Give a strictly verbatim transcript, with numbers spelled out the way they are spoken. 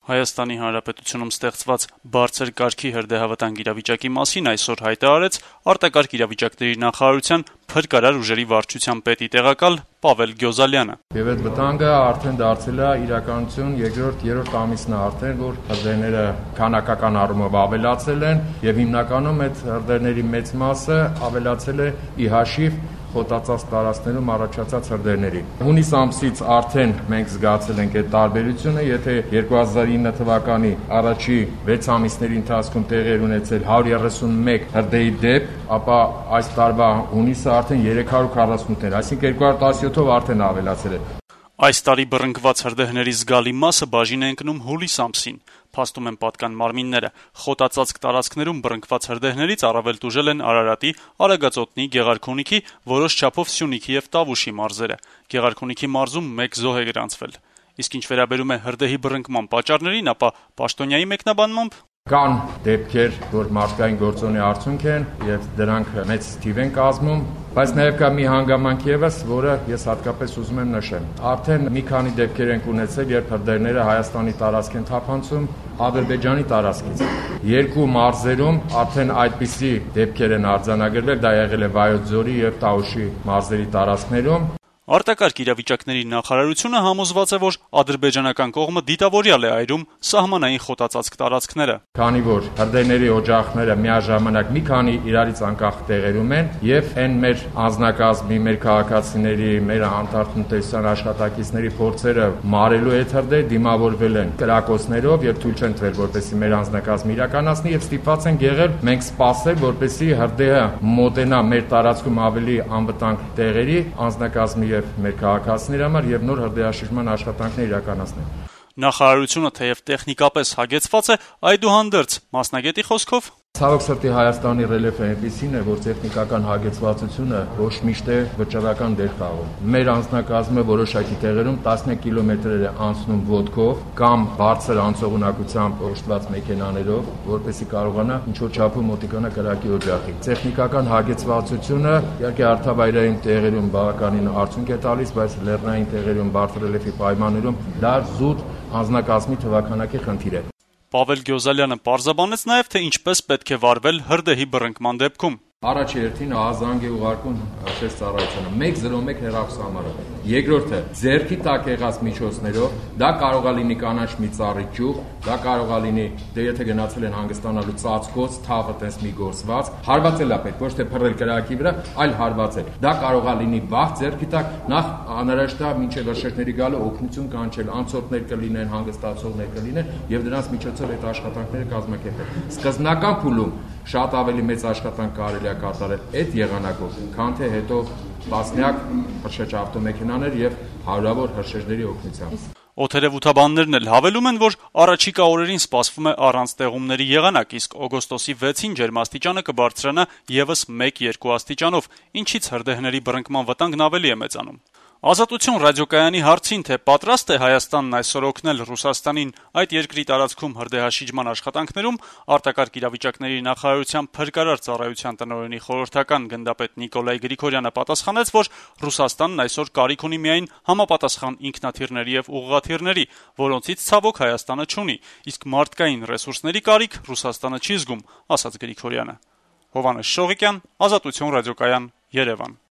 Հայաստանի Հանրապետությունում ստեղծված բարձր կարգի հրդեհավտանգ իրավիճակի մասին այսօր հայտը արեց արտակարգ իրավիճակների նախարարության փրկարար ուժերի վարչության պետի տեղակալ Պավել Գյոզալյանը։ Եվ այդ վտանգը արդեն դարձել է իրականություն երկրորդ երրորդ ամիսն է արդեն, որ հրդեհները քանակական առումով ավելացել են եւ հիմնականում այդ հրդեհների մեծ մասը ավելացել է ի հաշիվ խոտածածկ տարածքներում առաջացած հրդեհների։ Հունիս ամսից արդեն մենք զգացել ենք այդ տարբերությունը, եթե երկու հազար ինը թվականի առաջի վեց ամիսների ընթացքում տեղի էր ունեցել հարյուր երեսունմեկ հրդեհի դեպք, ապա այս տարվա հունիսը արդեն երեք հարյուր քառասունութ էր, այսինքն երկու հազար տասնյոթով արդեն ավելացել է։ Այս տարի բռնկված հրդեհների զգալի մասը բաժին է ընկնում հուլիս ամսին, փաստում են պատկան մարմինները։ Խոտածածկ տարածքներում բռնկված հրդեհներից առավել տուժել են Արարատի, Արագածոտնի, Գեղարքունիքի, որոշ չափով Սյունիքի եւ Տավուշի մարզերը։ Գեղարքունիքի մարզում մեկ զոհ է գրանցվել։ Իսկ ինչ վերաբերում է հրդեհի բռնկման պատճառներին, ապա պաշտոնյայի մեկնաբանմամբ կան դեպքեր, որ մարդկային գործոնի արդյունք են եւ դրանք մեծ թիվ են կազմում, բայց նաեւ կա մի հանգամանք եւս, որը ես հատկապես ուզում եմ նշել։ Արդեն մի քանի դեպքեր են ունեցել, երբ հրդեհները Հայաստանի տարածք են թափանցում Ադրբեջանի տարածքից։ Երկու մարզերում արդեն այդպիսի դեպքեր են արձանագրվել, դա եղել է Վայոց ձորի եւ Տավուշի մարզերի տարածքներում։ Արտակարգ իրավիճակների նախարարությունը համոզված է, որ ադրբեջանական կողմը դիտավորյալ է այրում սահմանային խոտածածկ տարածքները։ Քանի որ հրդեհների օջախները միաժամանակ մի քանի իրարից անկախ տեղերում են եւ այն մեր անձնակազմի, մեր քաղաքացիների, մեր անդառտնտեսության աշխատակիցների փորձերը մարելու այդ հրդեհ դիմավորվել են կրակոցներով եւ թույլ չեն տվել, որպեսզի մեր անձնակազմը իրականացնի եւ ստիպված են եղել մենք սպասել, որպեսզի հրդեհը մոտենա մեր տարածքում ավելի անվտանգ տեղերի անձնակազմի մեր քաղաքացիների համար եւ նոր հրդեհաշիժման աշխատանքներ իրականացնել։ Նախարարությունը թեև տեխնիկապես հագեցված է, այդուհանդերձ մասնագետի խոսքով Ցավոք սրտի Հայաստանի ռելիեֆը այնպիսին է, որ տեխնիկական հագեցվածությունը ոչ միշտ է վճռական դեր խաղում։ Մեր անձնակազմը որոշակի տեղերում տասնյակ կիլոմետրեր է անցնում ոտքով կամ բարձր անցողունակությամբ օժտված մեքենաներով, որպեսզի կարողանա ինչ-որ չափով մոտիկանա կրակի օջախի։ Տեխնիկական հագեցվածությունը իհարկե հարթավայրային տեղերում բավականին արդյունք է տալիս, բայց լեռնային տեղերում բարձր ռելիեֆի պայմաններում դա զուտ անձնակազմի թվաքանակի խնդիր է։ Պավել Գյոզալյանը պարզաբանեց նաև, թե ինչպես պետք է վարվել հրդեհի բռնկման դեպքում։ Առաջ երթին ահազանգ է ուղարկում հաշվեց ծառայությունը մեկ զրո մեկ հեռախոսահամարով։ Երկրորդը ձեռքի տակ եղած միջոցներով, դա կարող է լինի կանաչ մի ծառի ճյուղ, դա կարող է լինի, դե եթե գնացել են հանգստանալու ծածկոց, թավը տես մի գործված, հարվածել է պետք, ոչ թե փռել կրակի վրա, այլ հարվածել։ Դա կարող է լինի բախ ձեռքի տակ, նախ անհրաժեշտ է մինչև վերջերների գալը օգնություն կանչել, անցորդներ կլինեն, հանգստացողներ կլինեն եւ դրանց միջոցով այդ աշխատանքները կազմակերպել։ Սկզբնական փուլում շատ ավելի մեծ աշխատանք կարելի է կատարել այդ եղանակով, քան թե հետո տասնյակ հրշեջ ավտոմեքենաներ եւ հարյուրավոր հրշեջների օգնությամբ։ Օդերևութաբաններն էլ հավելում են, որ առաջիկա օրերին սպասվում է առանց տեղումների եղանակ, իսկ օգոստոսի վեցին ջերմաստիճանը կբարձրանա եւս մեկ-երկու աստիճանով, ինչից հրդեհների բռնկման վտանգն ավելի է մեծանում։ Ազատություն ռադիոկայանի հարցին, թե պատրաստ է Հայաստանն այսօր օգնել Ռուսաստանին այդ երկրի տարածքում հրդեհաշիջման աշխատանքներում, արտակարգ իրավիճակների նախարարության փրկարար ծառայության տնօրենի խորհրդական գնդապետ Նիկոլայ Գրիգորյանը պատասխանեց, որ Ռուսաստանն այսօր կարիք ունի միայն համապատասխան ինքնաթիռների եւ ուղղաթիռների, որոնցից ցավոք Հայաստանը չունի, իսկ մարդկային ռեսուրսների կարիք Ռուսաստանը չի զգում, ասաց Գրիգորյանը։ Հովհաննես Շողիկյան, Ազատություն ռադիոկայան, Երևան։